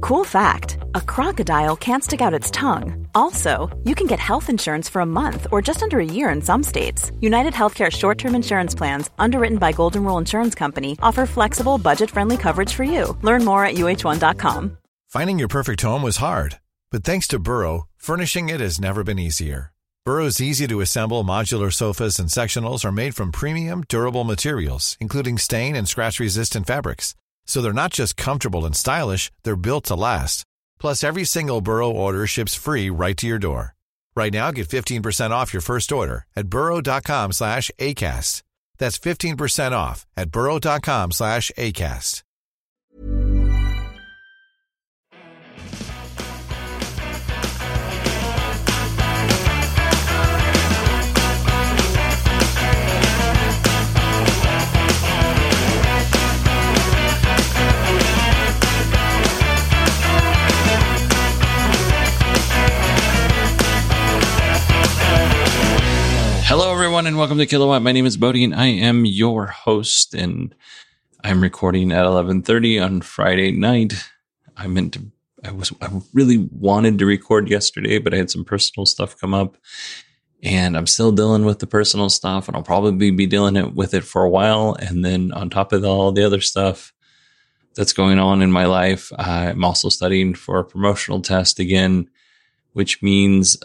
Cool fact, a crocodile can't stick out its tongue. Also, you can get health insurance for a month or just under a year in some states. United Healthcare short-term insurance plans, underwritten by Golden Rule Insurance Company, offer flexible, budget-friendly coverage for you. Learn more at uh1.com. Finding your perfect home was hard, but thanks to Burrow, furnishing it has never been easier. Burrow's easy-to-assemble modular sofas and sectionals are made from premium, durable materials, including stain and scratch-resistant fabrics. So they're not just comfortable and stylish, they're built to last. Plus, every single Burrow order ships free right to your door. Right now, get 15% off your first order at burrow.com/ACAST. That's 15% off at burrow.com/ACAST. Hello, everyone, and welcome to Kilowatt. My name is Bodhi, and I am your host, and I'm recording at 11:30 on Friday night. I really wanted to record yesterday, but I had some personal stuff come up, and I'm still dealing with the personal stuff, and I'll probably be dealing with it for a while. And then on top of all the other stuff that's going on in my life, I'm also studying for a promotional test again, which means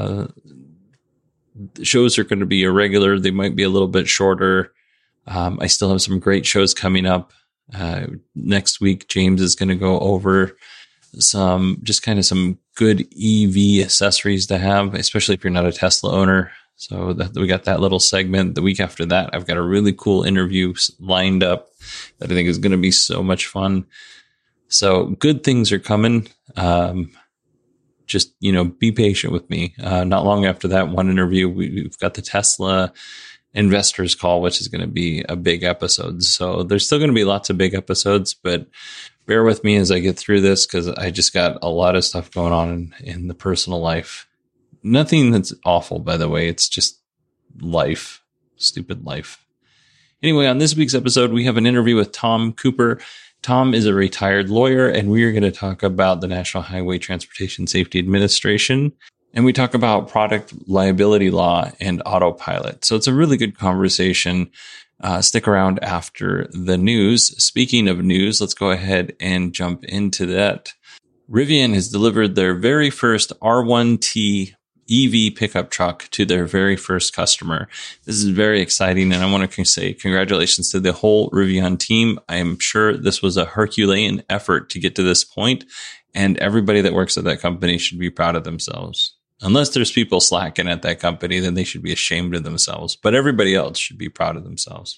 the shows are going to be irregular. They might be a little bit shorter. I still have some great shows coming up. Next week, James is going to go over some good EV accessories to have, especially if you're not a Tesla owner. So we got that little segment. The week after that, I've got a really cool interview lined up that I think is going to be so much fun. So good things are coming. Just, be patient with me. Not long after that one interview, we've got the Tesla investors call, which is going to be a big episode. So there's still going to be lots of big episodes, but bear with me as I get through this, because I just got a lot of stuff going on in the personal life. Nothing that's awful, by the way. It's just life, stupid life. Anyway, on this week's episode, we have an interview with Tom Cooper. Tom is a retired lawyer, and we are going to talk about the National Highway Transportation Safety Administration, and we talk about product liability law and autopilot. So it's a really good conversation. Stick around after the news. Speaking of news, let's go ahead and jump into that. Rivian has delivered their very first R1T EV pickup truck to their very first customer. This is very exciting, and I want to say congratulations to the whole Rivian team. I am sure this was a Herculean effort to get to this point, and everybody that works at that company should be proud of themselves. Unless there's people slacking at that company, then they should be ashamed of themselves, but everybody else should be proud of themselves.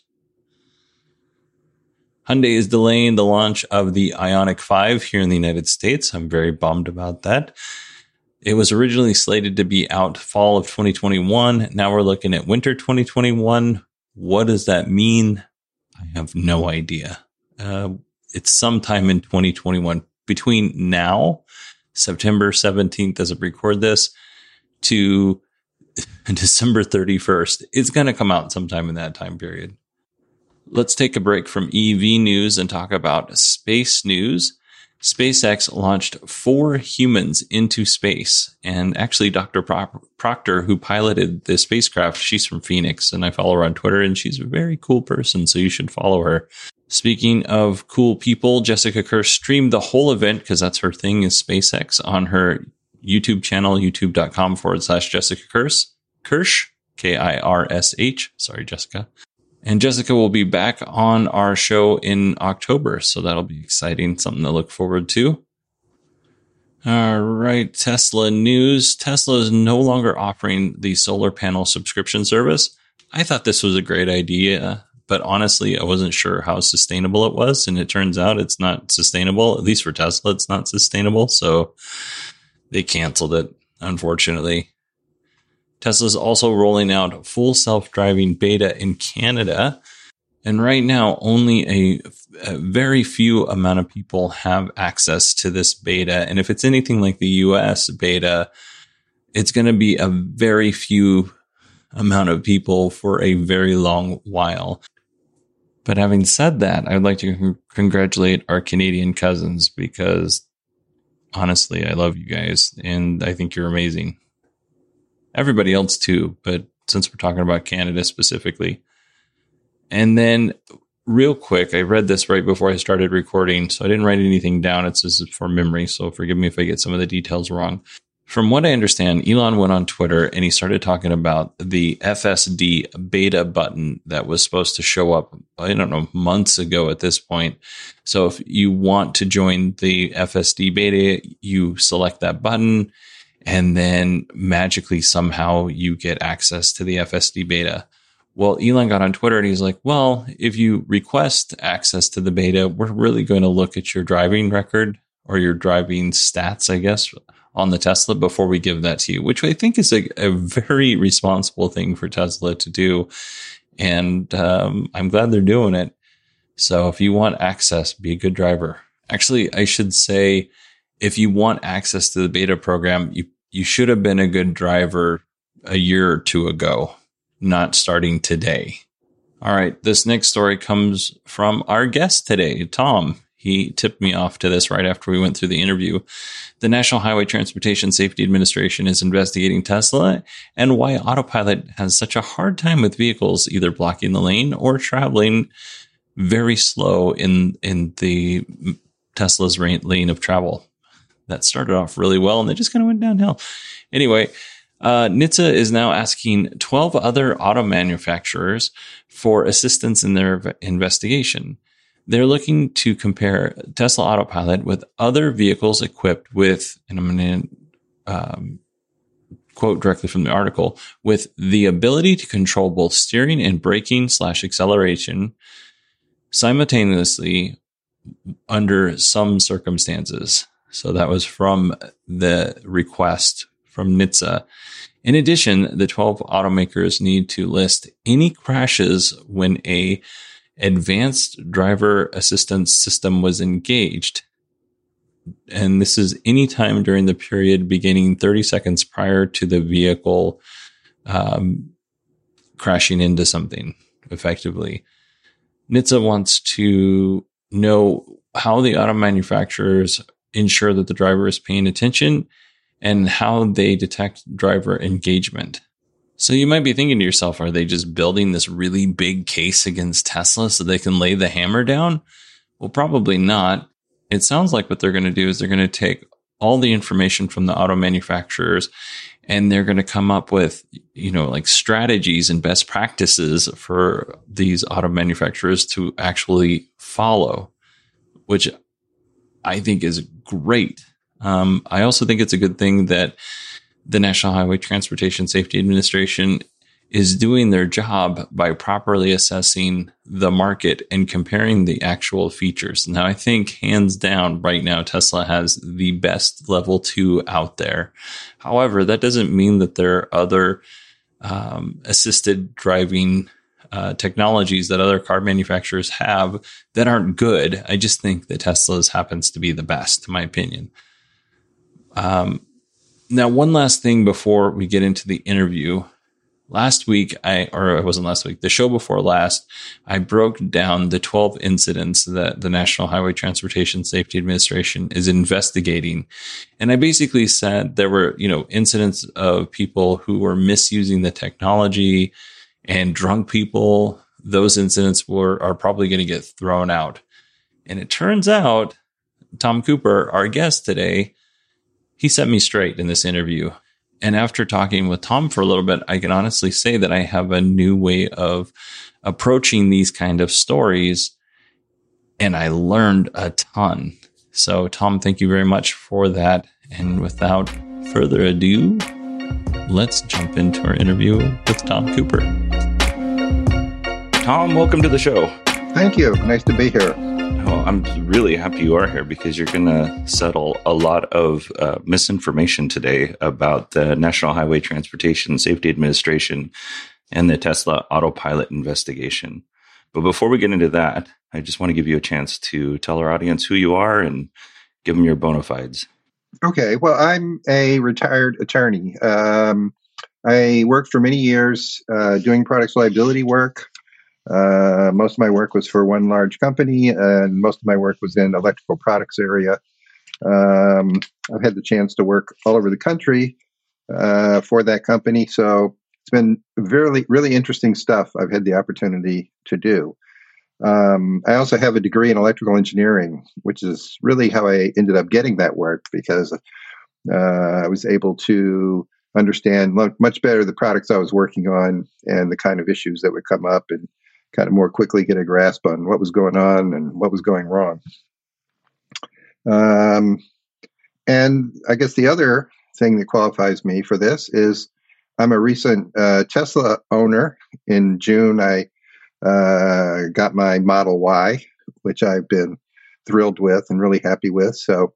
Hyundai is delaying the launch of the Ioniq 5 here in the United States. I'm very bummed about that. It was originally slated to be out fall of 2021. Now we're looking at winter 2021. What does that mean? I have no idea. It's sometime in 2021. Between now, September 17th, as I record this, to December 31st, it's going to come out sometime in that time period. Let's take a break from EV news and talk about space news. SpaceX launched 4 humans into space. And actually, Dr. Proctor, who piloted the spacecraft, she's from Phoenix, and I follow her on Twitter, and she's a very cool person, so you should follow her. Speaking of cool people, Jessica Kirsch streamed the whole event, because that's her thing, is SpaceX, on her YouTube channel, youtube.com/Jessica Kirsch, Kirsh. Sorry, Jessica. And Jessica will be back on our show in October, so that'll be exciting, something to look forward to. All right, Tesla news. Tesla is no longer offering the solar panel subscription service. I thought this was a great idea, but honestly, I wasn't sure how sustainable it was, and it turns out it's not sustainable. At least for Tesla, it's not sustainable, so they canceled it, unfortunately. Tesla's also rolling out full self-driving beta in Canada. And right now, only a very few amount of people have access to this beta. And if it's anything like the US beta, it's going to be a very few amount of people for a very long while. But having said that, I'd like to congratulate our Canadian cousins, because Honestly, I love you guys, and I think you're amazing. Everybody else too, but since we're talking about Canada specifically. And then real quick, I read this right before I started recording, so I didn't write anything down. It's just for memory, so forgive me if I get some of the details wrong. From what I understand, Elon went on Twitter and he started talking about the FSD beta button that was supposed to show up, I don't know, months ago at this point. So if you want to join the FSD beta, you select that button and then magically somehow you get access to the FSD beta. Well, Elon got on Twitter and he's like, well, if you request access to the beta, we're really going to look at your driving record or your driving stats, I guess, on the Tesla before we give that to you, which I think is a very responsible thing for Tesla to do. And I'm glad they're doing it. So if you want access, be a good driver. Actually, I should say, if you want access to the beta program, you should have been a good driver a year or two ago, not starting today. All right. This next story comes from our guest today, Tom. He tipped me off to this right after we went through the interview. The National Highway Transportation Safety Administration is investigating Tesla and why Autopilot has such a hard time with vehicles either blocking the lane or traveling very slow in the Tesla's lane of travel. That started off really well and they just kind of went downhill. Anyway, NHTSA is now asking 12 other auto manufacturers for assistance in their investigation. They're looking to compare Tesla Autopilot with other vehicles equipped with, and I'm going to quote directly from the article, with the ability to control both steering and braking / acceleration simultaneously under some circumstances. So that was from the request from NHTSA. In addition, the 12 automakers need to list any crashes when a advanced driver assistance system was engaged. And this is any time during the period beginning 30 seconds prior to the vehicle crashing into something effectively. NHTSA wants to know how the auto manufacturers ensure that the driver is paying attention and how they detect driver engagement. So you might be thinking to yourself, are they just building this really big case against Tesla so they can lay the hammer down? Well, probably not. It sounds like what they're going to do is they're going to take all the information from the auto manufacturers and they're going to come up with, like strategies and best practices for these auto manufacturers to actually follow, which I think is great. I also think it's a good thing that the National Highway Transportation Safety Administration is doing their job by properly assessing the market and comparing the actual features. Now, I think hands down right now, Tesla has the best level 2 out there. However, that doesn't mean that there are other assisted driving technologies that other car manufacturers have that aren't good. I just think that Tesla's happens to be the best, in my opinion. Now, one last thing before we get into the interview. The show before last, I broke down the 12 incidents that the National Highway Transportation Safety Administration is investigating. And I basically said there were, incidents of people who were misusing the technology and drunk people. Those incidents are probably going to get thrown out. And it turns out Tom Cooper, our guest today, he set me straight in this interview. And after talking with Tom for a little bit, I can honestly say that I have a new way of approaching these kind of stories. And I learned a ton. So, Tom, thank you very much for that. And without further ado, let's jump into our interview with Tom Cooper. Tom, welcome to the show. Thank you. Nice to be here. Oh, I'm really happy you are here because you're going to settle a lot of misinformation today about the National Highway Transportation Safety Administration and the Tesla Autopilot investigation. But before we get into that, I just want to give you a chance to tell our audience who you are and give them your bona fides. Okay. Well, I'm a retired attorney. I worked for many years doing products liability work. Most of my work was for one large company, and most of my work was in electrical products area. I've had the chance to work all over the country for that company. So it's been really interesting stuff I've had the opportunity to do. I also have a degree in electrical engineering, which is really how I ended up getting that work, because I was able to understand much better the products I was working on and the kind of issues that would come up, and kind of more quickly get a grasp on what was going on and what was going wrong. And I guess the other thing that qualifies me for this is I'm a recent Tesla owner. In June, I got my Model Y, which I've been thrilled with and really happy with. So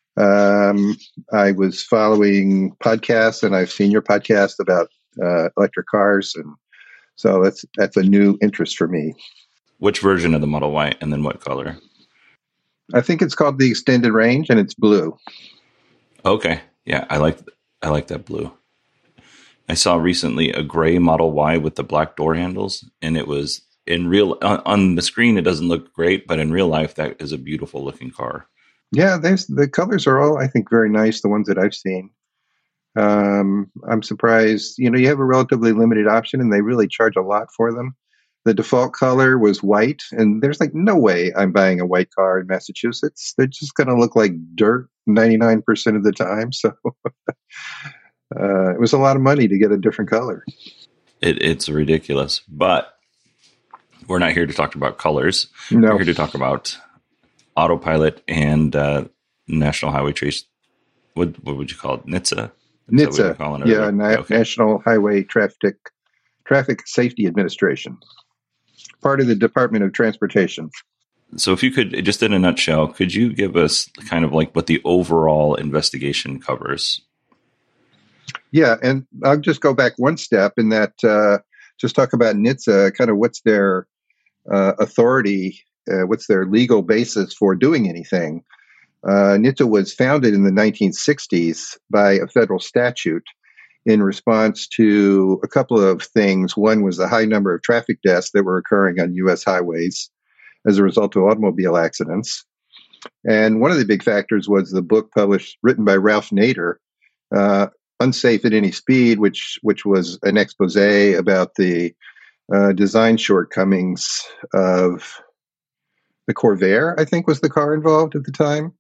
I was following podcasts, and I've seen your podcast about electric cars, and so that's a new interest for me. Which version of the Model Y, and then what color? I think it's called the Extended Range, and it's blue. Okay, yeah, I like that blue. I saw recently a gray Model Y with the black door handles, and it was on the screen. It doesn't look great, but in real life, that is a beautiful looking car. Yeah, the colors are all, I think, very nice, the ones that I've seen. I'm surprised, you have a relatively limited option, and they really charge a lot for them. The default color was white, and there's no way I'm buying a white car in Massachusetts. They're just going to look like dirt 99% of the time. So it was a lot of money to get a different color. It's ridiculous, but we're not here to talk about colors. No. We're here to talk about autopilot and National Highway Trace. What would you call it? NHTSA? NHTSA. Yeah, okay. National Highway Traffic Safety Administration. Part of the Department of Transportation. So if you could, just in a nutshell, could you give us kind of what the overall investigation covers? Yeah, and I'll just go back one step in that, just talk about NHTSA, kind of what's their authority, what's their legal basis for doing anything. NHTSA was founded in the 1960s by a federal statute in response to a couple of things. One was the high number of traffic deaths that were occurring on U.S. highways as a result of automobile accidents. And one of the big factors was the book written by Ralph Nader, Unsafe at Any Speed, which was an expose about the design shortcomings of the Corvair, I think was the car involved at the time.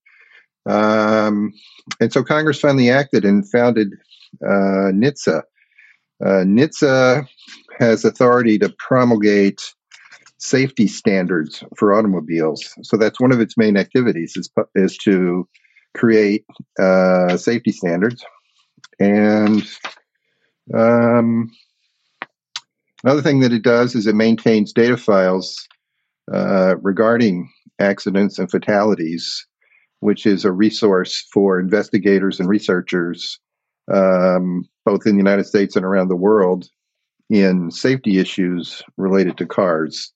And so Congress finally acted and founded NHTSA. NHTSA has authority to promulgate safety standards for automobiles. So that's one of its main activities is to create safety standards. And another thing that it does is it maintains data files regarding accidents and fatalities, which is a resource for investigators and researchers, both in the United States and around the world, in safety issues related to cars.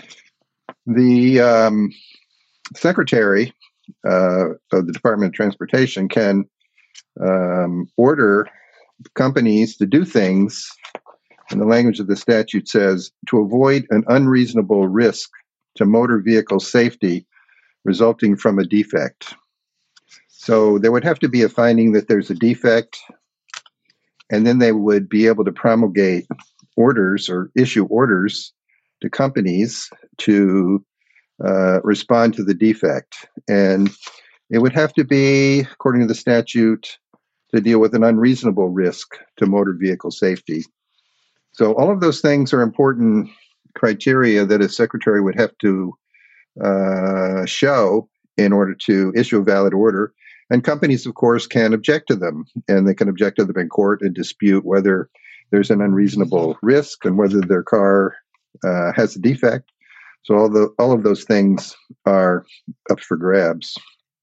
The Secretary of the Department of Transportation can order companies to do things, and the language of the statute says, to avoid an unreasonable risk to motor vehicle safety resulting from a defect. So there would have to be a finding that there's a defect, and then they would be able to promulgate orders or issue orders to companies to respond to the defect. And it would have to be, according to the statute, to deal with an unreasonable risk to motor vehicle safety. So all of those things are important criteria that a secretary would have to show in order to issue a valid order. And companies, of course, can object to them, and they can object to them in court and dispute whether there's an unreasonable risk and whether their car has a defect. So all of those things are up for grabs.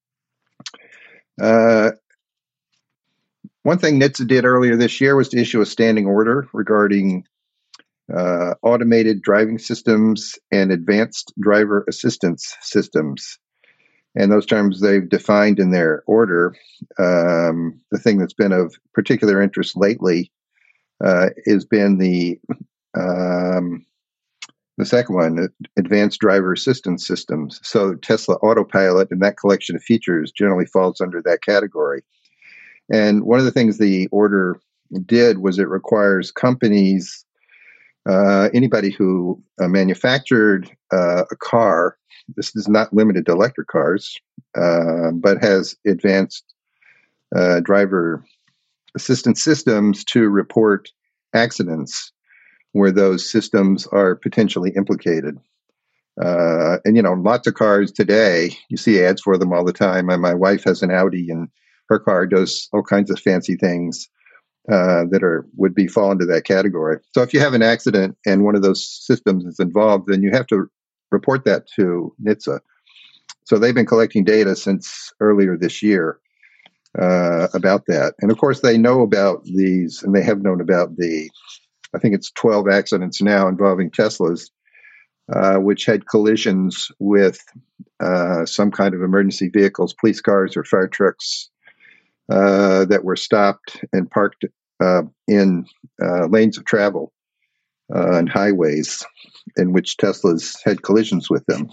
One thing NHTSA did earlier this year was to issue a standing order regarding automated driving systems and advanced driver assistance systems. And those terms they've defined in their order. The thing that's been of particular interest lately has been the The second one, advanced driver assistance systems. So Tesla Autopilot and that collection of features generally falls under that category. And one of the things the order did was it requires companies, anybody who manufactured a car, this is not limited to electric cars, but has advanced driver assistance systems to report accidents where those systems are potentially implicated. And, lots of cars today, you see ads for them all the time. My wife has an Audi, and her car does all kinds of fancy things that would fall into that category. So if you have an accident and one of those systems is involved, then you have to report that to NHTSA. So they've been collecting data since earlier this year about that. And of course, they know about these, and they have known about I think it's 12 accidents now involving Teslas, which had collisions with some kind of emergency vehicles, police cars or fire trucks that were stopped and parked in lanes of travel and highways in which Teslas had collisions with them.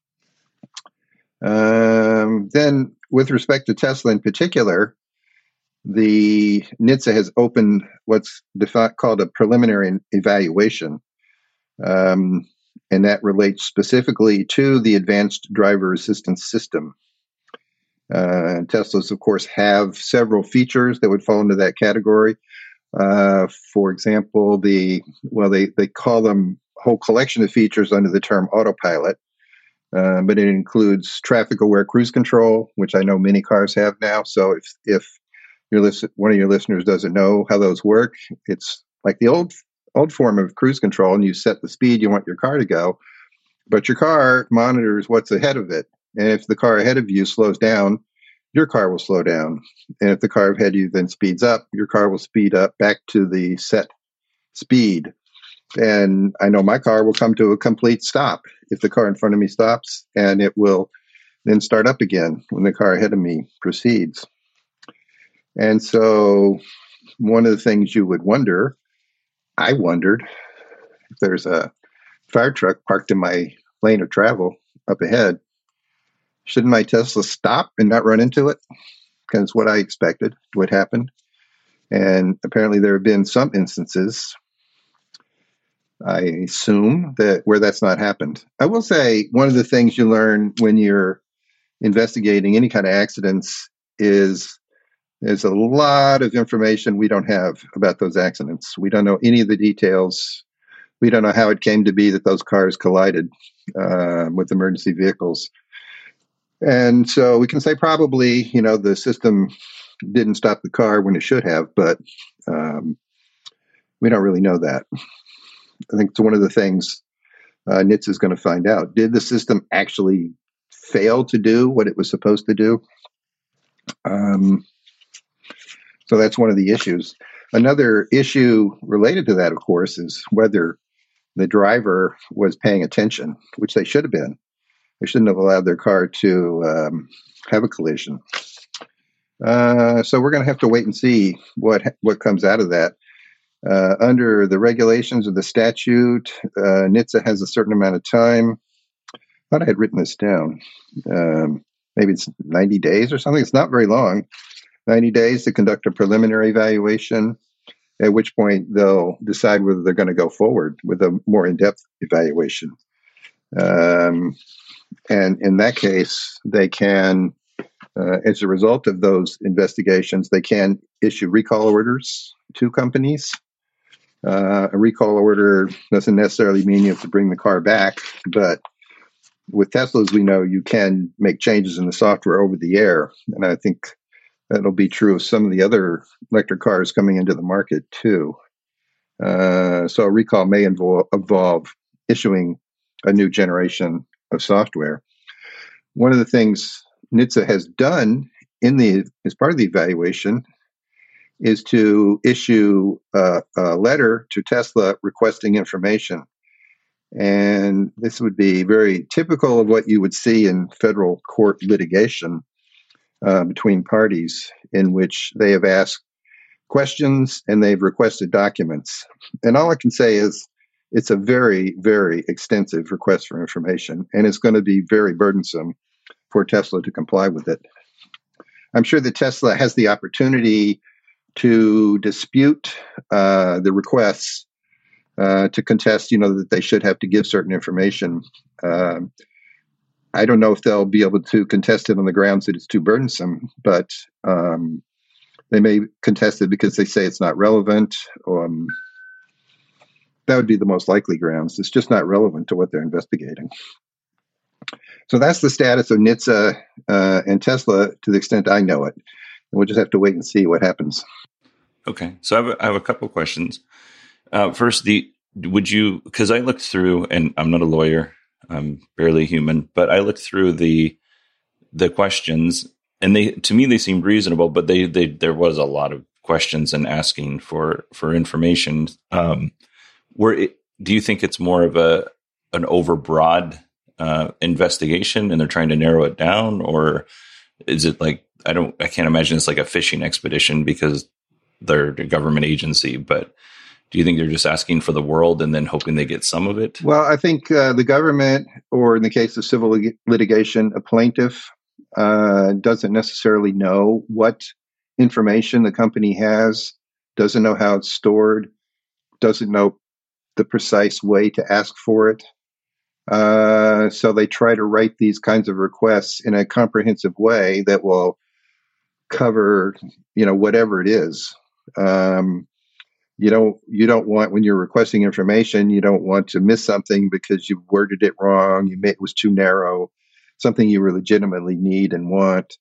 Then, with respect to Tesla in particular, the NHTSA has opened what's called a preliminary evaluation, and that relates specifically to the advanced driver assistance system. Teslas, of course, have several features that would fall into that category. For example, they call them a whole collection of features under the term autopilot, but it includes traffic-aware cruise control, which I know many cars have now. So if one of your listeners doesn't know how those work, it's like the old form of cruise control, and you set the speed you want your car to go, but your car monitors what's ahead of it. And if the car ahead of you slows down, your car will slow down. And if the car ahead of you then speeds up, your car will speed up back to the set speed. And I know my car will come to a complete stop if the car in front of me stops, and it will then start up again when the car ahead of me proceeds. And so one of the things you would wonder, I wondered, if there's a fire truck parked in my lane of travel up ahead, shouldn't my Tesla stop and not run into it? Because what I expected would happen. And apparently there have been some instances, I assume, where that's not happened. I will say one of the things you learn when you're investigating any kind of accidents is there's a lot of information we don't have about those accidents. We don't know any of the details. We don't know how it came to be that those cars collided with emergency vehicles. And so we can say probably, the system didn't stop the car when it should have, but we don't really know that. I think it's one of the things NHTSA is going to find out. Did the system actually fail to do what it was supposed to do? So that's one of the issues. Another issue related to that, of course, is whether the driver was paying attention, which they should have been. They shouldn't have allowed their car to have a collision. So we're going to have to wait and see what comes out of that. Under the regulations of the statute, NHTSA has a certain amount of time. I thought I had written this down. Maybe it's 90 days or something. It's not very long. 90 days to conduct a preliminary evaluation, at which point they'll decide whether they're going to go forward with a more in-depth evaluation. And in that case, they can, as a result of those investigations, they can issue recall orders to companies. A recall order doesn't necessarily mean you have to bring the car back, but with Teslas, we know you can make changes in the software over the air. And I think that'll be true of some of the other electric cars coming into the market too. So a recall may involve issuing a new generation of software. One of the things NHTSA has done as part of the evaluation is to issue a letter to Tesla requesting information. And this would be very typical of what you would see in federal court litigation between parties, in which they have asked questions and they've requested documents. And all I can say is it's a very, very extensive request for information, and it's going to be very burdensome for Tesla to comply with it. I'm sure that Tesla has the opportunity to dispute the requests, to contest, that they should have to give certain information. I don't know if they'll be able to contest it on the grounds that it's too burdensome, but they may contest it because they say it's not relevant. That would be the most likely grounds. It's just not relevant to what they're investigating. So that's the status of NHTSA and Tesla to the extent I know it. And we'll just have to wait and see what happens. Okay. So I have a couple questions. First, because I looked through, and I'm not a lawyer, I'm barely human, but I looked through the questions, and to me they seemed reasonable, but there was a lot of questions and asking for information. Do you think it's more of an overbroad investigation, and they're trying to narrow it down, or is it like I can't imagine it's like a fishing expedition because they're a government agency, but do you think they're just asking for the world and then hoping they get some of it? Well, I think the government, or in the case of civil litigation, a plaintiff doesn't necessarily know what information the company has, doesn't know how it's stored, doesn't know the precise way to ask for it. So they try to write these kinds of requests in a comprehensive way that will cover, whatever it is. You don't want, when you're requesting information, you don't want to miss something because you worded it wrong. It was too narrow, something you legitimately need and want.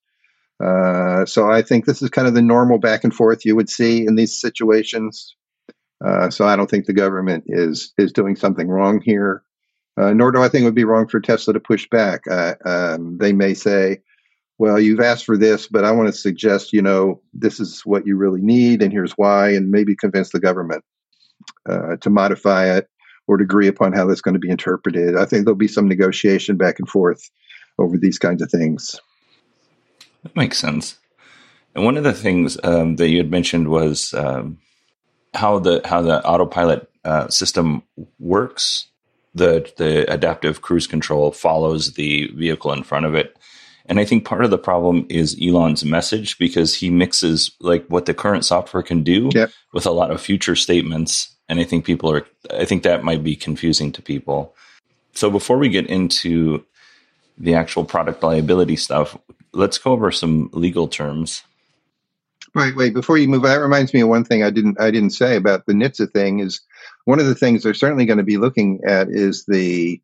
So I think this is kind of the normal back and forth you would see in these situations. So I don't think the government is doing something wrong here, nor do I think it would be wrong for Tesla to push back. They may say, well, you've asked for this, but I want to suggest, this is what you really need, and here's why, and maybe convince the government to modify it or to agree upon how that's going to be interpreted. I think there'll be some negotiation back and forth over these kinds of things. That makes sense. And one of the things that you had mentioned was how the autopilot system works. The adaptive cruise control follows the vehicle in front of it. And I think part of the problem is Elon's message, because he mixes like what the current software can do with a lot of future statements. And I think that might be confusing to people. So before we get into the actual product liability stuff, let's go over some legal terms. Wait, before you move, that reminds me of one thing I didn't say about the NHTSA thing. Is one of the things they're certainly going to be looking at is the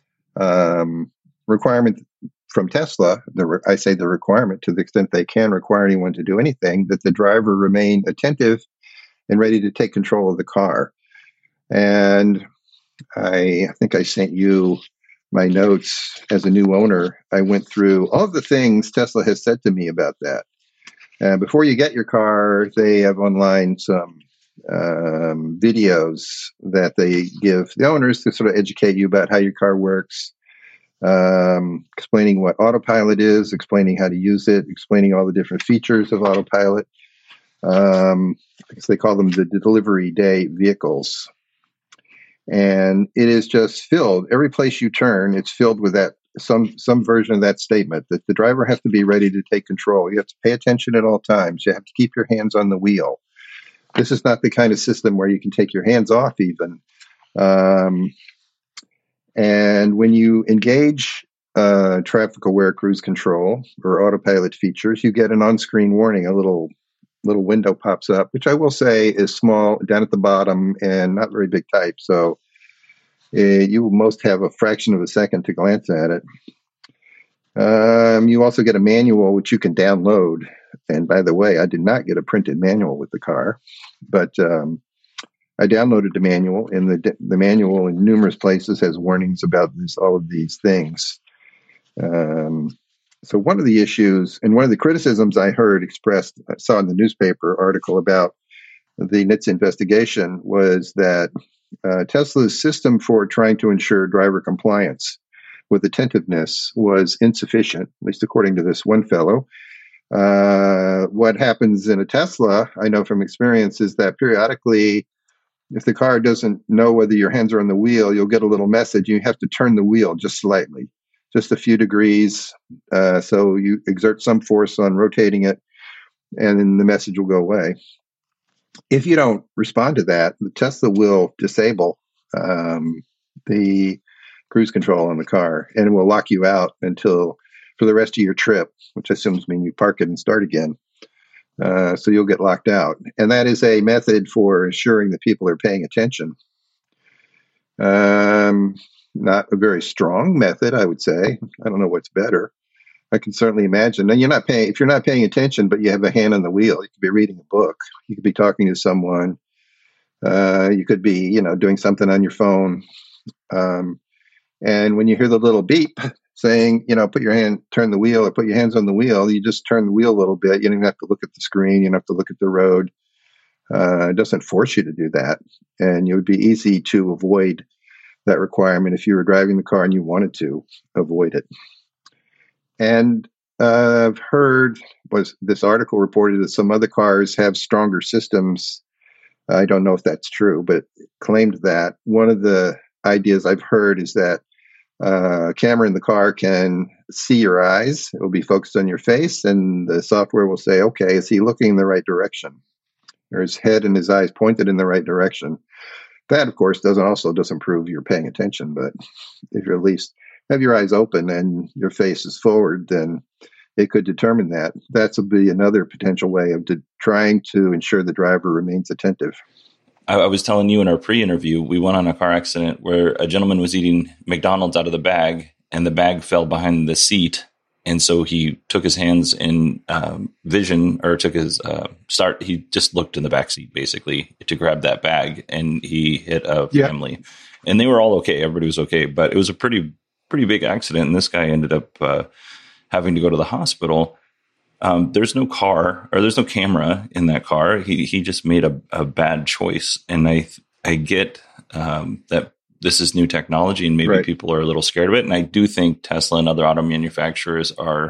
requirement from Tesla. I say the requirement, to the extent they can require anyone to do anything, that the driver remain attentive and ready to take control of the car. And I think I sent you my notes as a new owner. I went through all of the things Tesla has said to me about that. Before you get your car, they have online some videos that they give the owners to sort of educate you about how your car works, explaining what autopilot is, explaining how to use it, explaining all the different features of autopilot. Because they call them the delivery day vehicles. And it is just filled. Every place you turn, it's filled with that some version of that statement, that the driver has to be ready to take control. You have to pay attention at all times. You have to keep your hands on the wheel. This is not the kind of system where you can take your hands off even. And when you engage traffic-aware cruise control or autopilot features, you get an on-screen warning. A little window pops up, which I will say is small, down at the bottom, and not very big type. So you will most have a fraction of a second to glance at it. You also get a manual, which you can download. And by the way, I did not get a printed manual with the car, but I downloaded the manual, and the manual in numerous places has warnings about all of these things. So one of the issues and one of the criticisms I heard expressed, I saw in the newspaper article about the NHTSA investigation, was that Tesla's system for trying to ensure driver compliance with attentiveness was insufficient, at least according to this one fellow. What happens in a Tesla, I know from experience, is that periodically if the car doesn't know whether your hands are on the wheel, you'll get a little message. You have to turn the wheel just slightly, just a few degrees. So you exert some force on rotating it, and then the message will go away. If you don't respond to that, the Tesla will disable the cruise control on the car, and it will lock you out for the rest of your trip, which assumes mean you park it and start again. So you'll get locked out. And that is a method for ensuring that people are paying attention. Not a very strong method, I would say. I don't know what's better. I can certainly imagine. And if you're not paying attention, but you have a hand on the wheel, you could be reading a book. You could be talking to someone. You could be, doing something on your phone. And when you hear the little beep saying, turn the wheel or put your hands on the wheel, you just turn the wheel a little bit. You don't have to look at the screen. You don't have to look at the road. It doesn't force you to do that. And it would be easy to avoid that requirement if you were driving the car and you wanted to avoid it. And I've heard, this article reported that some other cars have stronger systems. I don't know if that's true, but claimed that. One of the ideas I've heard is that a camera in the car can see your eyes. It will be focused on your face, and the software will say, okay, is he looking in the right direction? Or his head and his eyes pointed in the right direction? That, of course, doesn't prove you're paying attention, but if you at least have your eyes open and your face is forward, then it could determine that. That would be another potential way of trying to ensure the driver remains attentive. I was telling you in our pre-interview, we went on a car accident where a gentleman was eating McDonald's out of the bag, and the bag fell behind the seat. And so he took his hands in vision, or took his start. He just looked in the back seat basically to grab that bag, and he hit a family. And they were all okay. Everybody was okay. But it was a pretty big accident. And this guy ended up having to go to the hospital. There's no camera in that car. He just made a bad choice. And I get that this is new technology, and maybe people are a little scared of it. And I do think Tesla and other auto manufacturers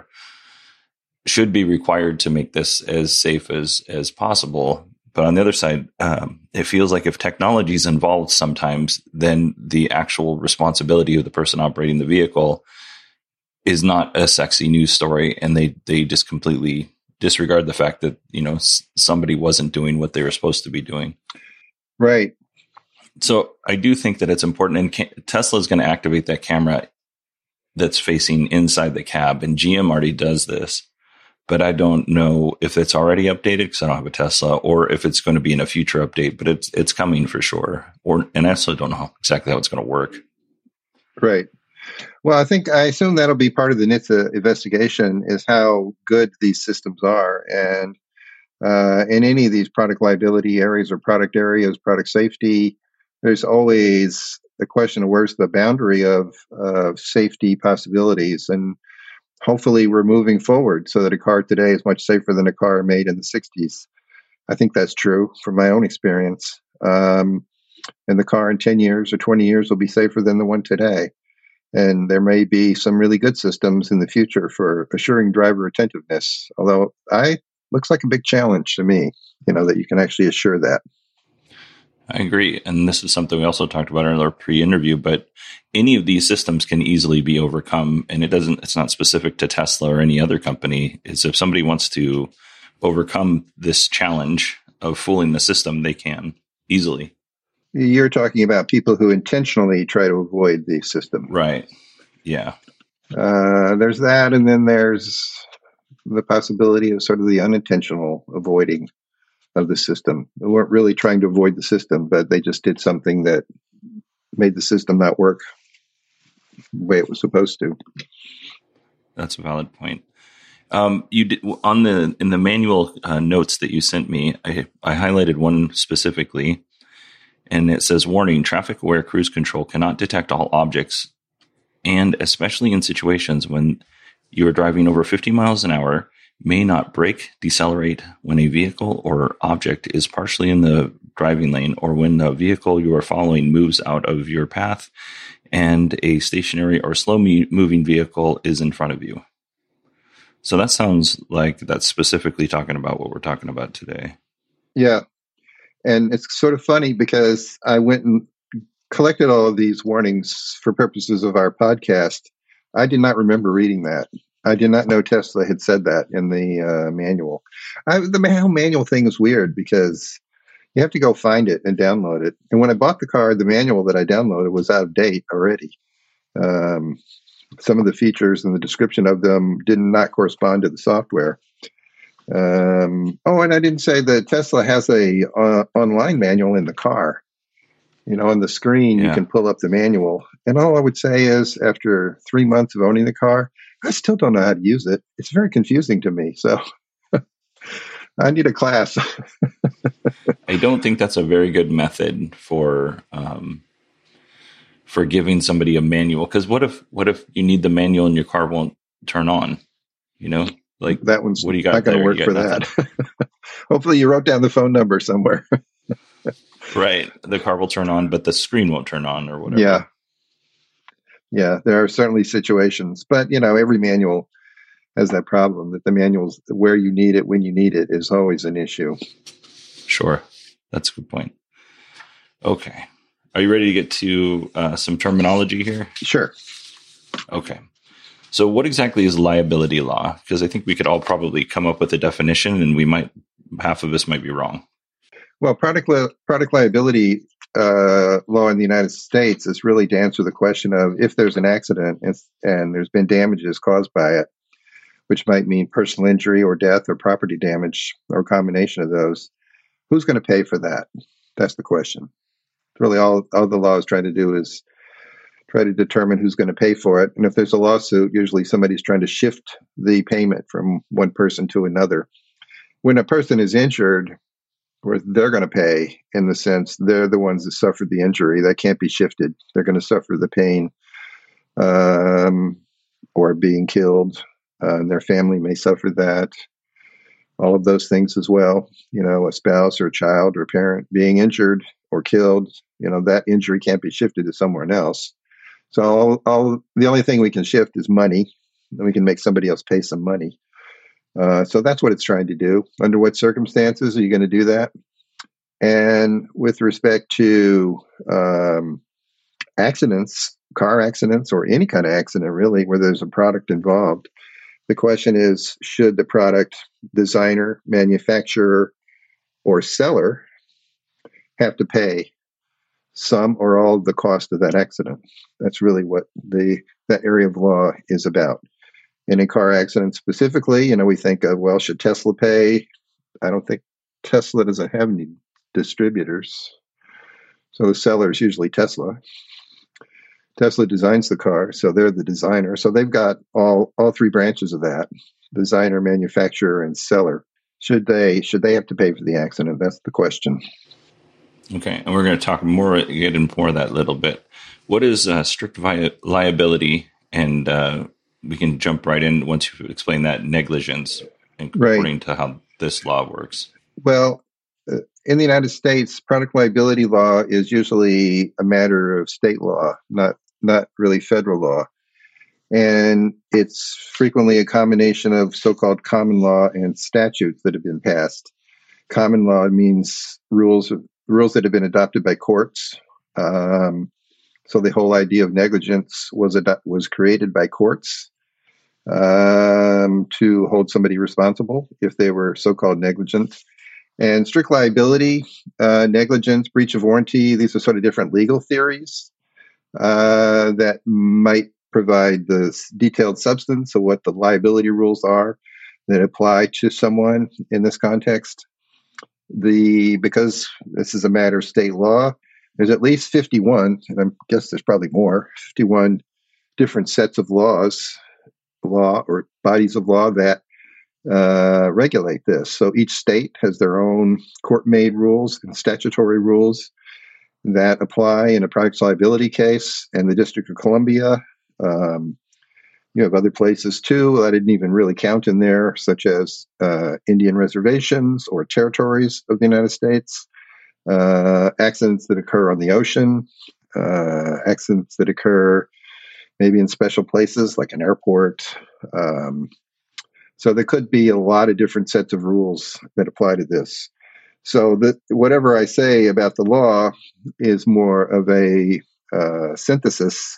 should be required to make this as safe as possible. But on the other side, it feels like if technology is involved sometimes, then the actual responsibility of the person operating the vehicle is not a sexy news story, and they just completely disregard the fact that somebody wasn't doing what they were supposed to be doing. Right. So I do think that it's important, and Tesla is going to activate that camera that's facing inside the cab, and GM already does this, but I don't know if it's already updated because I don't have a Tesla, or if it's going to be in a future update, but it's coming for sure. And I also don't know exactly how it's going to work. Right. Well, I assume that'll be part of the NHTSA investigation, is how good these systems are. And in any of these product liability areas or product areas, product safety, there's always the question of where's the boundary of safety possibilities. And hopefully we're moving forward so that a car today is much safer than a car made in the 60s. I think that's true from my own experience. And the car in 10 years or 20 years will be safer than the one today. And there may be some really good systems in the future for assuring driver attentiveness, although looks like a big challenge to me, that you can actually assure that. I agree. And this is something we also talked about in our pre-interview, but any of these systems can easily be overcome. And it's not specific to Tesla or any other company. Is if somebody wants to overcome this challenge of fooling the system, they can easily. You're talking about people who intentionally try to avoid the system. Right. Yeah. There's that. And then there's the possibility of sort of the unintentional avoiding of the system. They weren't really trying to avoid the system, but they just did something that made the system not work the way it was supposed to. That's a valid point. You did in the manual notes that you sent me, I highlighted one specifically, and it says, warning, traffic-aware cruise control cannot detect all objects, and especially in situations when you are driving over 50 miles an hour, may not brake, decelerate when a vehicle or object is partially in the driving lane, or when the vehicle you are following moves out of your path and a stationary or slow-moving vehicle is in front of you. So that sounds like that's specifically talking about what we're talking about today. Yeah. And it's sort of funny because I went and collected all of these warnings for purposes of our podcast. I did not remember reading that. I did not know Tesla had said that in the manual. The whole manual thing is weird because you have to go find it and download it. And when I bought the car, the manual that I downloaded was out of date already. Some of the features and the description of them did not correspond to the software. And I didn't say that Tesla has a online manual in the car. On the screen, you can pull up the manual. And all I would say is, after 3 months of owning the car, I still don't know how to use it. It's very confusing to me. So I need a class. I don't think that's a very good method for giving somebody a manual. Because what if you need the manual and your car won't turn on? Like that one's what do you got? Not going to work for that. Hopefully, you wrote down the phone number somewhere. Right. The car will turn on, but the screen won't turn on or whatever. Yeah. There are certainly situations, but every manual has that problem, that the manuals where you need it, when you need it, is always an issue. Sure. That's a good point. Okay. Are you ready to get to some terminology here? Sure. Okay. So what exactly is liability law? Because I think we could all probably come up with a definition, and half of us might be wrong. Well, product liability law in the United States is really to answer the question of, if there's an accident and there's been damages caused by it, which might mean personal injury or death or property damage or a combination of those, who's going to pay for that? That's the question. Really, all the law is trying to do is try to determine who's going to pay for it. And if there's a lawsuit, usually somebody's trying to shift the payment from one person to another. When a person is injured, where they're going to pay, in the sense they're the ones that suffered the injury. That can't be shifted. They're going to suffer the pain or being killed. And their family may suffer that. All of those things as well. A spouse or a child or a parent being injured or killed, that injury can't be shifted to someone else. So the only thing we can shift is money. And we can make somebody else pay some money. So that's what it's trying to do. Under what circumstances are you going to do that? And with respect to accidents, car accidents, or any kind of accident, really, where there's a product involved, the question is, should the product designer, manufacturer, or seller have to pay some or all of the cost of that accident? That's really what that area of law is about. And in car accidents specifically, we think of, well, should Tesla pay? I don't think Tesla doesn't have any distributors. So the seller is usually Tesla. Tesla designs the car, so they're the designer. So they've got all three branches of that: designer, manufacturer, and seller. Should they have to pay for the accident? That's the question. Okay, and we're going to get into more of that a little bit. What is strict liability? And we can jump right in once you explain that, negligence, according to how this law works. Well, in the United States, product liability law is usually a matter of state law, not really federal law. And it's frequently a combination of so-called common law and statutes that have been passed. Common law means rules that have been adopted by courts. So the whole idea of negligence was created by courts to hold somebody responsible if they were so-called negligent. And strict liability, negligence, breach of warranty, these are sort of different legal theories that might provide the detailed substance of what the liability rules are that apply to someone in this context. Because this is a matter of state law, there's at least 51, and I guess there's probably more, 51 different sets of law or bodies of law that regulate this. So each state has their own court-made rules and statutory rules that apply in a product liability case. And the District of Columbia, you have other places too. I didn't even really count in there, such as Indian reservations or territories of the United States, accidents that occur on the ocean, accidents that occur maybe in special places like an airport. So there could be a lot of different sets of rules that apply to this. So that whatever I say about the law is more of a synthesis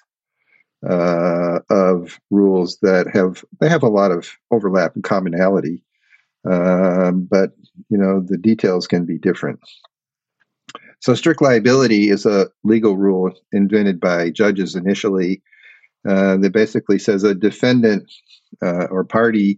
of rules that have a lot of overlap and commonality, but the details can be different. So strict liability is a legal rule invented by judges initially that basically says a defendant or party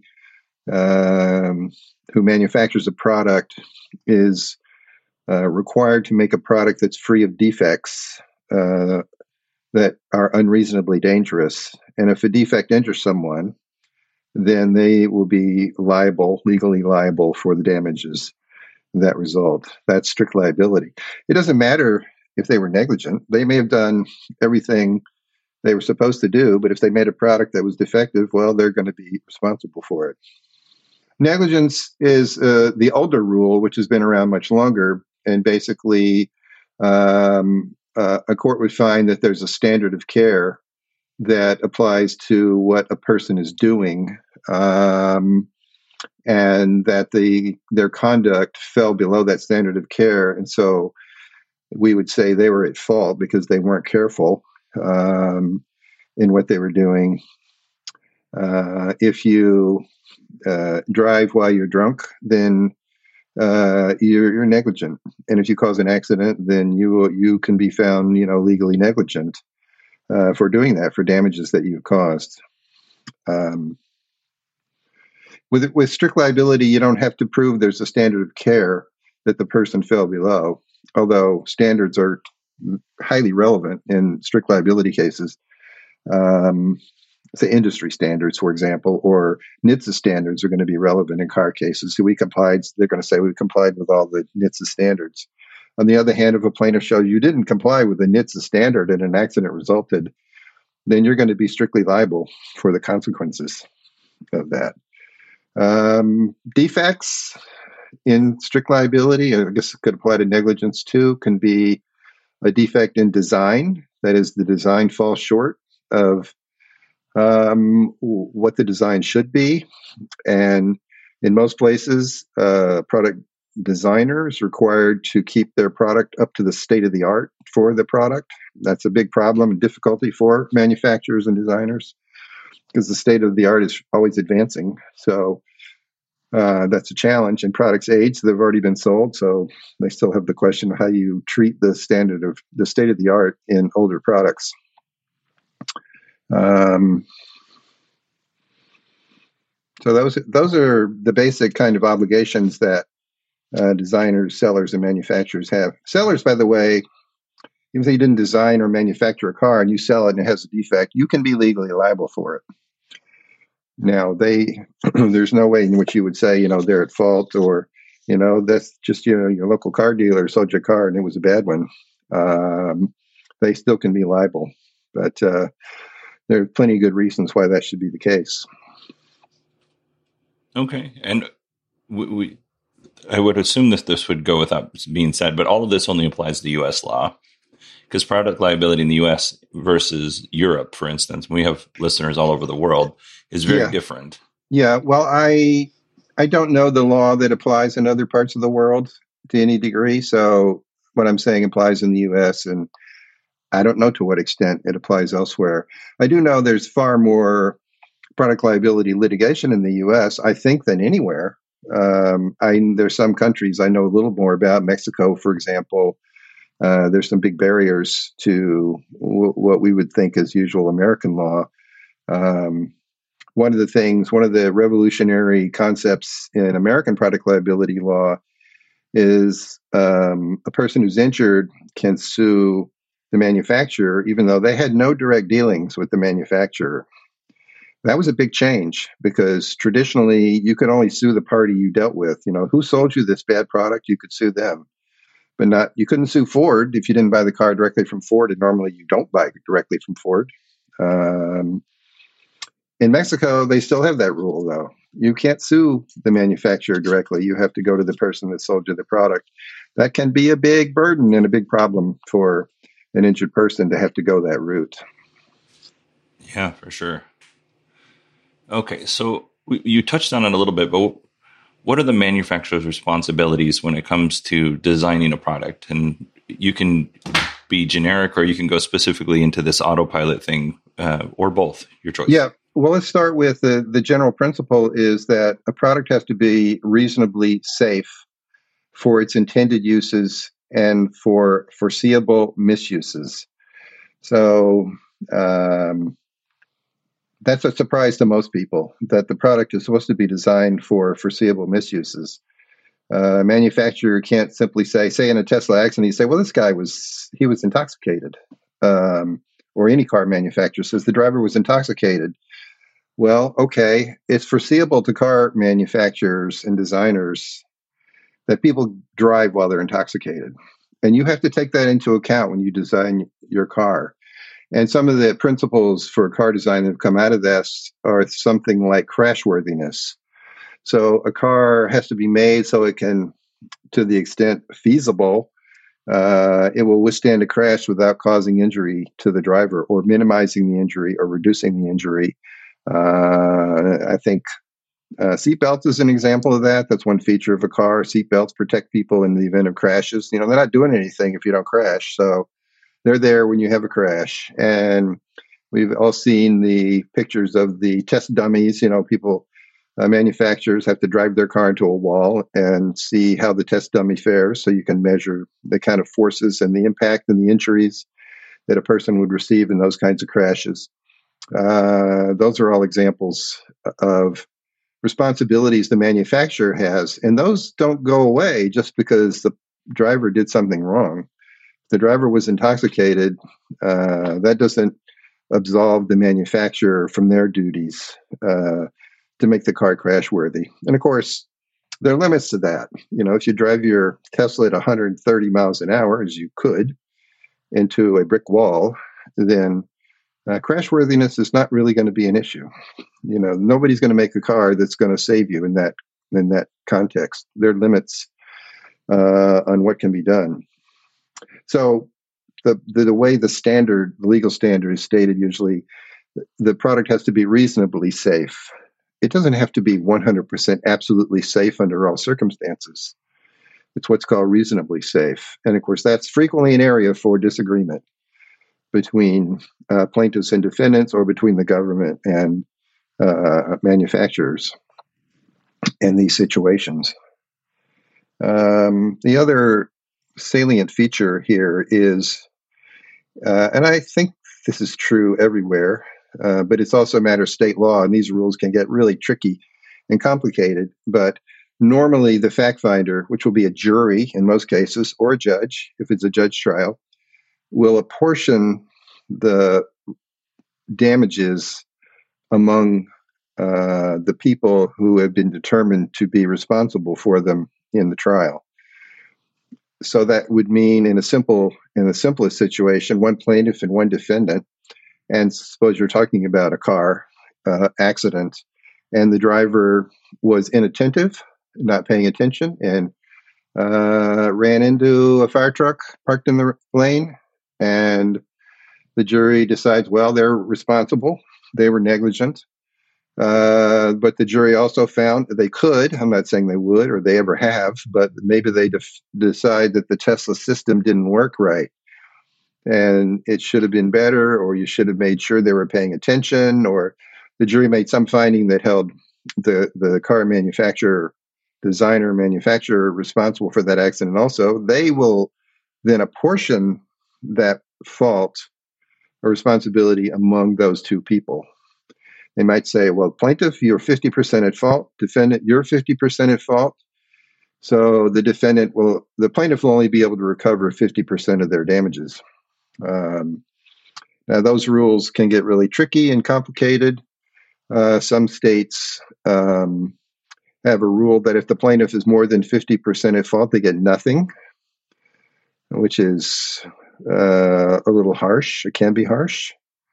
who manufactures a product is required to make a product that's free of defects that are unreasonably dangerous. And if a defect injures someone, then they will be legally liable for the damages that result. That's strict liability. It doesn't matter if they were negligent. They may have done everything they were supposed to do, but if they made a product that was defective, well, they're going to be responsible for it. Negligence is the older rule, which has been around much longer, and basically a court would find that there's a standard of care that applies to what a person is doing, and that their conduct fell below that standard of care, and so we would say they were at fault because they weren't careful in what they were doing. If you drive while you're drunk, then you're negligent, and if you cause an accident, then you can be found, legally negligent for doing that, for damages that you've caused. With strict liability, you don't have to prove there's a standard of care that the person fell below, although standards are highly relevant in strict liability cases. Say industry standards, for example, or NHTSA standards are going to be relevant in car cases. So they're going to say we complied with all the NHTSA standards. On the other hand, if a plaintiff shows you didn't comply with the NHTSA standard and an accident resulted, then you're going to be strictly liable for the consequences of that. Defects in strict liability, I guess it could apply to negligence too, can be a defect in design. That is, the design falls short of what the design should be. And in most places, product designer is required to keep their product up to the state of the art for the product. That's a big problem and difficulty for manufacturers and designers because the state of the art is always advancing. So that's a challenge. And products age, they've already been sold, so they still have the question of how you treat the standard of the state of the art in older products. So those are the basic kind of obligations that designers, sellers, and manufacturers have. Sellers, by the way, even though you didn't design or manufacture a car and you sell it and it has a defect, you can be legally liable for it. Now, there's no way in which you would say, they're at fault, or, that's just, your local car dealer sold your car and it was a bad one. They still can be liable, but there are plenty of good reasons why that should be the case. Okay. And I would assume that this would go without being said, but all of this only applies to the U.S. law, because product liability in the U.S. versus Europe, for instance, we have listeners all over the world, is very different. Yeah. Well, I don't know the law that applies in other parts of the world to any degree. So what I'm saying applies in the U.S., and I don't know to what extent it applies elsewhere. I do know there's far more product liability litigation in the U.S., I think, than anywhere. There's some countries I know a little more about. Mexico, for example, there's some big barriers to what we would think is usual American law. One of the revolutionary concepts in American product liability law is a person who's injured can sue the manufacturer, even though they had no direct dealings with the manufacturer. That was a big change because traditionally you could only sue the party you dealt with. Who sold you this bad product? You could sue them, but you couldn't sue Ford if you didn't buy the car directly from Ford. And normally you don't buy directly from Ford. In Mexico, they still have that rule, though. You can't sue the manufacturer directly. You have to go to the person that sold you the product. That can be a big burden and a big problem for an injured person to have to go that route. Yeah, for sure. Okay, so you touched on it a little bit, but what are the manufacturer's responsibilities when it comes to designing a product? And you can be generic or you can go specifically into this autopilot thing, or both, your choice. Yeah. Well, let's start with the general principle is that a product has to be reasonably safe for its intended uses and for foreseeable misuses. So that's a surprise to most people that the product is supposed to be designed for foreseeable misuses. A manufacturer can't simply say in a Tesla accident, you say, well, this guy was intoxicated. Or any car manufacturer says the driver was intoxicated. Well, okay, it's foreseeable to car manufacturers and designers that people drive while they're intoxicated. And you have to take that into account when you design your car. And some of the principles for car design that have come out of this are something like crashworthiness. So a car has to be made so it can, to the extent feasible, it will withstand a crash without causing injury to the driver or minimizing the injury or reducing the injury. I think seatbelts is an example of that. That's one feature of a car. Seatbelts protect people in the event of crashes. They're not doing anything if you don't crash. So they're there when you have a crash. And we've all seen the pictures of the test dummies. People, manufacturers have to drive their car into a wall and see how the test dummy fares so you can measure the kind of forces and the impact and the injuries that a person would receive in those kinds of crashes. Those are all examples of responsibilities the manufacturer has, and those don't go away just because the driver did something wrong. If the driver was intoxicated, that doesn't absolve the manufacturer from their duties to make the car crash worthy. And of course, there are limits to that. If you drive your Tesla at 130 miles an hour, as you could, into a brick wall, then crashworthiness is not really going to be an issue. Nobody's going to make a car that's going to save you in that context. There are limits on what can be done. So the way the legal standard is stated, usually the product has to be reasonably safe. It doesn't have to be 100% absolutely safe under all circumstances. It's what's called reasonably safe. And of course, that's frequently an area for disagreement between plaintiffs and defendants, or between the government and manufacturers in these situations. The other salient feature here is, and I think this is true everywhere, but it's also a matter of state law, and these rules can get really tricky and complicated. But normally the fact finder, which will be a jury in most cases, or a judge, if it's a judge trial, will apportion the damages among the people who have been determined to be responsible for them in the trial. So that would mean in the simplest situation, one plaintiff and one defendant. And suppose you're talking about a car accident, and the driver was inattentive, not paying attention, and ran into a fire truck parked in the lane. And the jury decides, well, they're responsible. They were negligent. But the jury also found they could, I'm not saying they would or they ever have, but maybe they decide that the Tesla system didn't work right. And it should have been better, or you should have made sure they were paying attention, or the jury made some finding that held the car manufacturer responsible for that accident also. They will then apportion that fault or responsibility among those two people. They might say, well, plaintiff, you're 50% at fault. Defendant, you're 50% at fault. So the plaintiff will only be able to recover 50% of their damages. Now, those rules can get really tricky and complicated. Some states have a rule that if the plaintiff is more than 50% at fault, they get nothing, which is a little harsh. It can be harsh.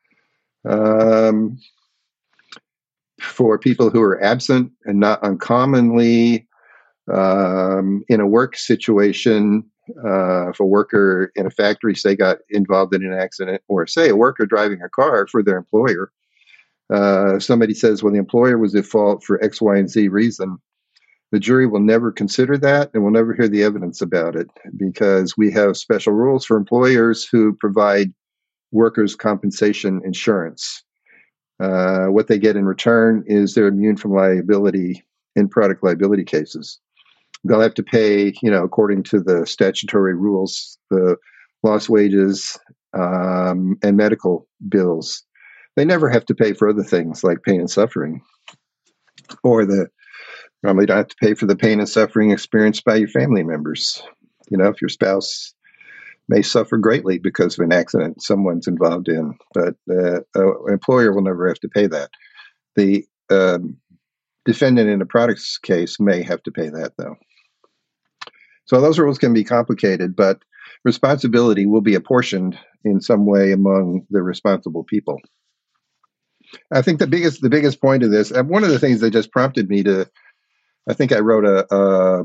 For people who are absent, and not uncommonly in a work situation, if a worker in a factory, say, got involved in an accident, or say a worker driving a car for their employer, somebody says, well, the employer was at fault for X, Y, and Z reason, The jury will never consider that and will never hear the evidence about it because we have special rules for employers who provide workers' compensation insurance. What they get in return is they're immune from liability in product liability cases. They'll have to pay, according to the statutory rules, the lost wages and medical bills. They never have to pay for other things like pain and suffering, or normally don't have to pay for the pain and suffering experienced by your family members. If your spouse may suffer greatly because of an accident someone's involved in, but an employer will never have to pay that. The defendant in a product's case may have to pay that, though. So those rules can be complicated, but responsibility will be apportioned in some way among the responsible people. I think the biggest point of this, and one of the things that just prompted me to, I think I wrote a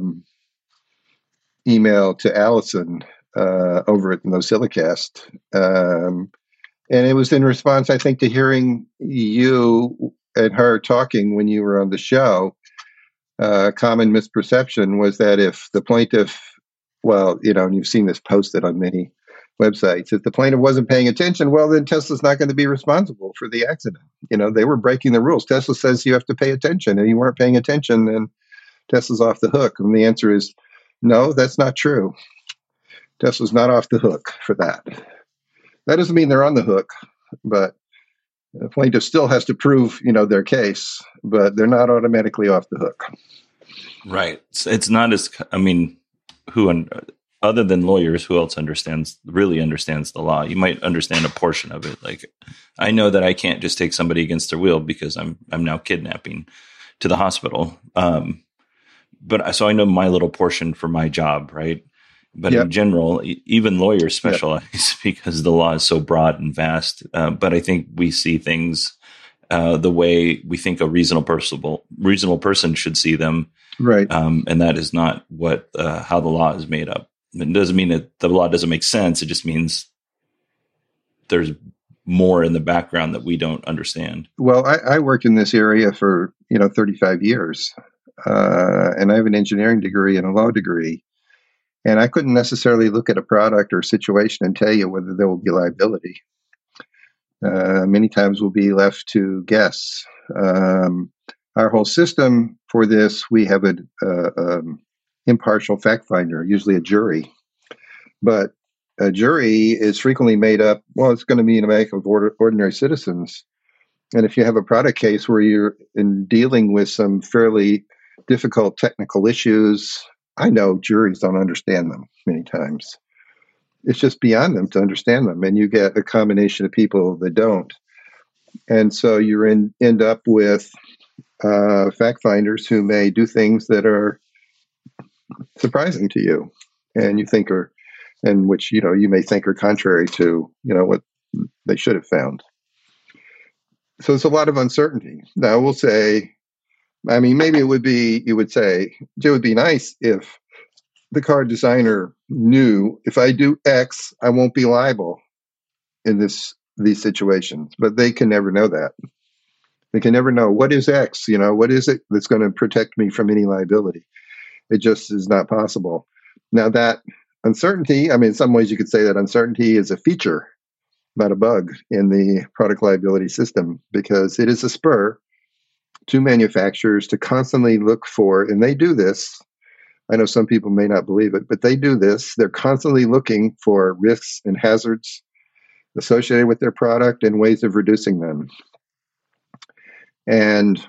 email to Allison over at NosillaCast, and it was in response, I think, to hearing you and her talking when you were on the show. Common misperception was that if the plaintiff, and you've seen this posted on many websites, if the plaintiff wasn't paying attention, well, then Tesla's not going to be responsible for the accident. They were breaking the rules. Tesla says you have to pay attention, and you weren't paying attention, and Tesla's off the hook. And the answer is no, that's not true. Tesla's not off the hook for that. That doesn't mean they're on the hook, but the plaintiff still has to prove, their case, but they're not automatically off the hook. Right. It's not as, other than lawyers, who else really understands the law? You might understand a portion of it. Like, I know that I can't just take somebody against their will because I'm now kidnapping to the hospital. So I know my little portion for my job, right? But in general, even lawyers specialize because the law is so broad and vast. But I think we see things the way we think a reasonable person should see them, right? And that is not how the law is made up. It doesn't mean that the law doesn't make sense. It just means there's more in the background that we don't understand. Well, I worked in this area for 35 years, and I have an engineering degree and a law degree. And I couldn't necessarily look at a product or situation and tell you whether there will be liability. Many times we'll be left to guess. Our whole system for this, we have an impartial fact finder, usually a jury. But a jury is frequently made up, it's going to be made up of ordinary citizens. And if you have a product case where you're dealing with some fairly difficult technical issues, I know juries don't understand them many times. It's just beyond them to understand them. And you get a combination of people that don't. And so you end up with fact finders who may do things that are surprising to you and which you may think are contrary to, what they should have found. So it's a lot of uncertainty. Now we'll say, maybe you would say, it would be nice if the car designer knew if I do X, I won't be liable in these situations, but they can never know that. They can never know what is X, what is it that's going to protect me from any liability. It just is not possible. Now that uncertainty, in some ways you could say that uncertainty is a feature, not a bug in the product liability system, because it is a spur to manufacturers to constantly look for, and they do this. I know some people may not believe it, but they do this. They're constantly looking for risks and hazards associated with their product and ways of reducing them. And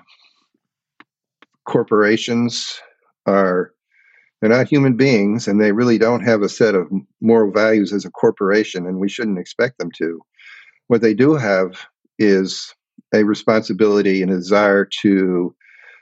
corporations they're not human beings, and they really don't have a set of moral values as a corporation, and we shouldn't expect them to. What they do have is a responsibility and a desire to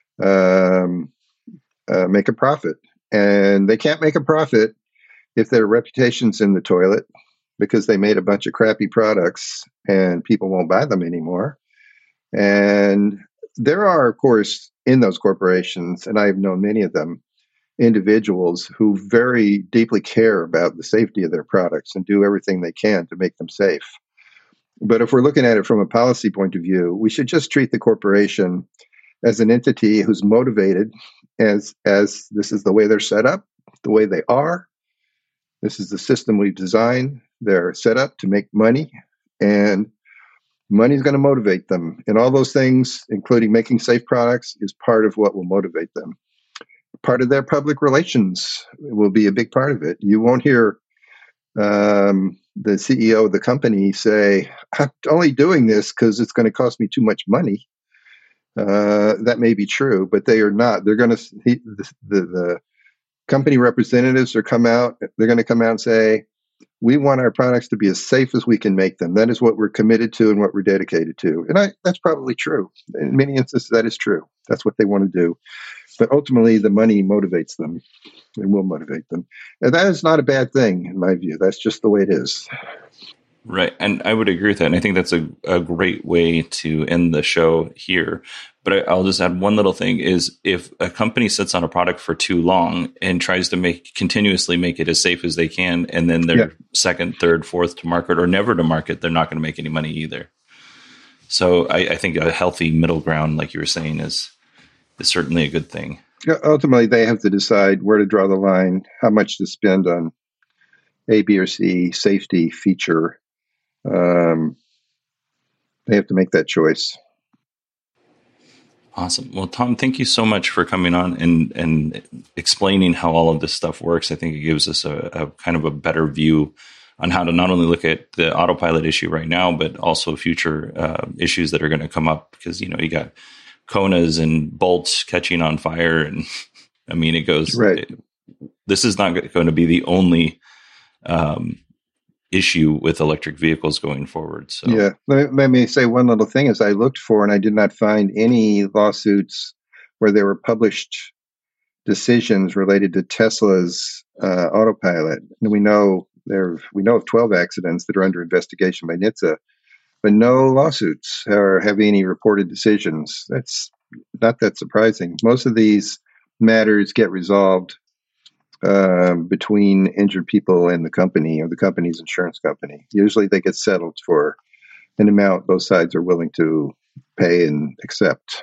make a profit. And they can't make a profit if their reputation's in the toilet because they made a bunch of crappy products and people won't buy them anymore. And there are, of course, in those corporations, and I've known many of them, individuals who very deeply care about the safety of their products and do everything they can to make them safe. But if we're looking at it from a policy point of view, we should just treat the corporation as an entity who's motivated as this is the way they're set up, the way they are. This is the system we've designed. They're set up to make money, and money's going to motivate them. And all those things, including making safe products, is part of what will motivate them. Part of their public relations will be a big part of it. You won't hear the CEO of the company say, I'm only doing this because it's going to cost me too much money. That may be true, but they are not. They're going to, the company representatives are they're going to come out and say, we want our products to be as safe as we can make them. That is what we're committed to and what we're dedicated to. And that's probably true. In many instances, that is true. That's what they want to do. But ultimately, the money motivates them and will motivate them. And that is not a bad thing, in my view. That's just the way it is. Right. And I would agree with that. And I think that's a great way to end the show here. But I'll just add one little thing is if a company sits on a product for too long and tries to continuously make it as safe as they can, and then they're second, third, fourth to market or never to market, they're not going to make any money either. So I think a healthy middle ground, like you were saying, is certainly a good thing. Ultimately, they have to decide where to draw the line, how much to spend on A, B, or C, safety, feature. They have to make that choice. Awesome. Well, Tom, thank you so much for coming on and explaining how all of this stuff works. I think it gives us a kind of a better view on how to not only look at the autopilot issue right now, but also future issues that are going to come up because, you got Konas and bolts catching on fire. And I mean, it goes, right. This is not going to be the only issue with electric vehicles going forward. So yeah, let me say one little thing as I looked for, and I did not find any lawsuits where there were published decisions related to Tesla's autopilot. And we know of 12 accidents that are under investigation by NHTSA, but no lawsuits have any reported decisions. That's not that surprising. Most of these matters get resolved between injured people and the company or the company's insurance company. Usually they get settled for an amount both sides are willing to pay and accept.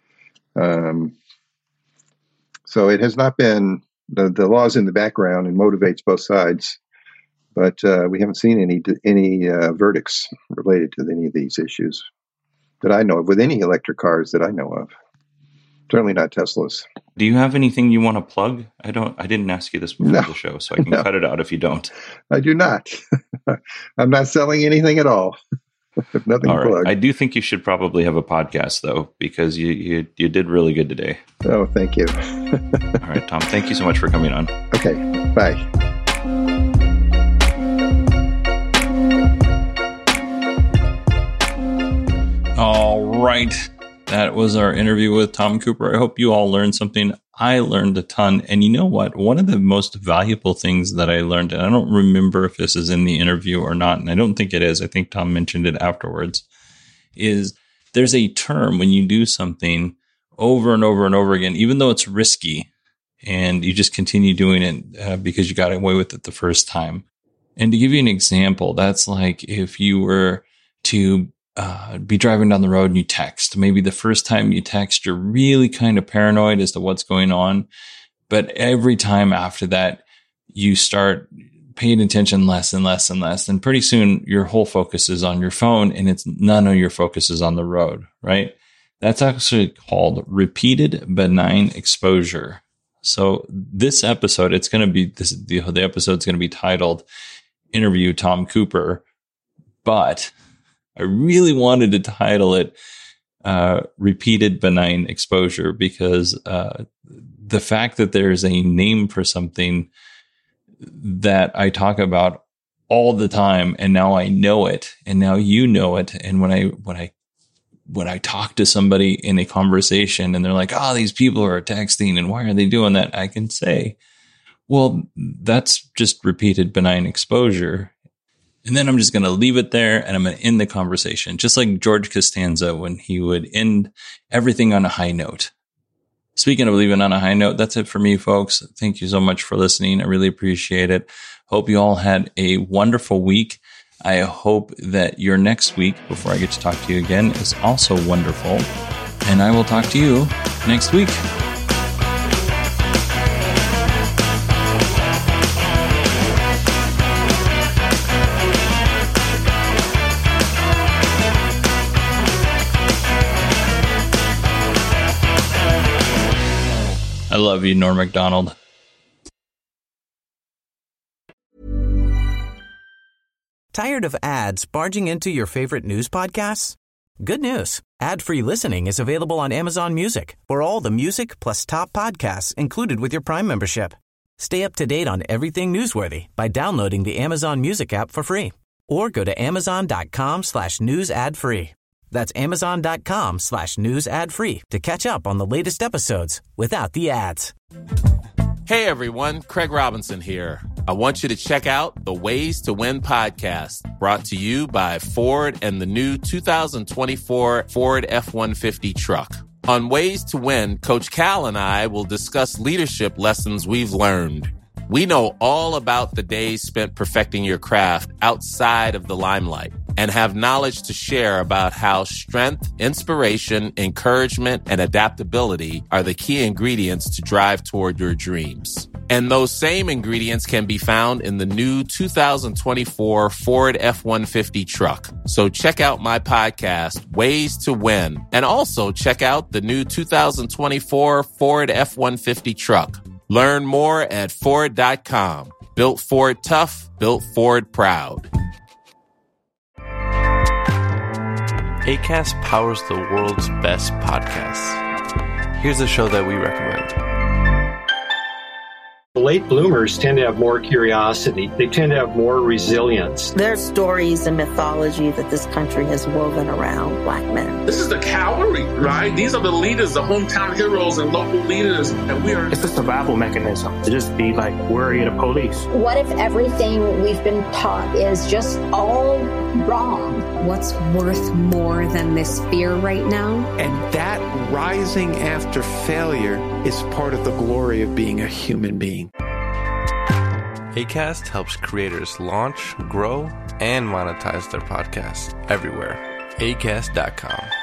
So it has not been, the law's in the background and motivates both sides, but we haven't seen any verdicts related to any of these issues that I know of with any electric cars that I know of. Certainly not Tesla's. Do you have anything you want to plug? I didn't ask you this before the show, so I can cut it out if you don't. I do not. I'm not selling anything at all. Nothing to plug. I do think you should probably have a podcast, though, because you did really good today. Oh, thank you. All right, Tom. Thank you so much for coming on. Okay. Bye. All right. That was our interview with Tom Cooper. I hope you all learned something. I learned a ton. And you know what? One of the most valuable things that I learned, and I don't remember if this is in the interview or not, and I don't think it is. I think Tom mentioned it afterwards, is there's a term when you do something over and over and over again, even though it's risky, and you just continue doing it because you got away with it the first time. And to give you an example, that's like if you were to be driving down the road and you text. Maybe the first time you text, you're really kind of paranoid as to what's going on. But every time after that, you start paying attention less and less and less. And pretty soon your whole focus is on your phone and none of your focus is on the road, right? That's actually called repeated benign exposure. So this episode, it's going to be the episode's going to be titled Interview Tom Cooper, but I really wanted to title it Repeated Benign Exposure because the fact that there's a name for something that I talk about all the time, and now I know it, and now you know it, and when I talk to somebody in a conversation, and they're like, "Oh, these people are texting, and why are they doing that?" I can say, "Well, that's just repeated benign exposure." And then I'm just going to leave it there and I'm going to end the conversation, just like George Costanza when he would end everything on a high note. Speaking of leaving on a high note, that's it for me, folks. Thank you so much for listening. I really appreciate it. Hope you all had a wonderful week. I hope that your next week, before I get to talk to you again, is also wonderful. And I will talk to you next week. love you, Norm Macdonald. Tired of ads barging into your favorite news podcasts? Good news. Ad-free listening is available on Amazon Music for all the music plus top podcasts included with your Prime membership. Stay up to date on everything newsworthy by downloading the Amazon Music app for free or go to amazon.com/news ad free. That's amazon.com/news ad free to catch up on the latest episodes without the ads. Hey everyone, Craig Robinson here. I want you to check out the Ways to Win podcast, brought to you by Ford and the new 2024 Ford F-150 truck. On Ways to Win, Coach Cal and I will discuss leadership lessons we've learned. We know all about the days spent perfecting your craft outside of the limelight and have knowledge to share about how strength, inspiration, encouragement, and adaptability are the key ingredients to drive toward your dreams. And those same ingredients can be found in the new 2024 Ford F-150 truck. So check out my podcast, Ways to Win, and also check out the new 2024 Ford F-150 truck. Learn more at Ford.com. Built Ford tough, built Ford proud. Acast powers the world's best podcasts. Here's a show that we recommend. Late bloomers tend to have more curiosity. They tend to have more resilience. There are stories and mythology that this country has woven around Black men. This is the cavalry, right? These are the leaders, the hometown heroes and local leaders. And we are. It's a survival mechanism to just be like worried of police. What if everything we've been taught is just all wrong? What's worth more than this fear right now? And that rising after failure is part of the glory of being a human being. Acast helps creators launch, grow, and monetize their podcasts everywhere. Acast.com.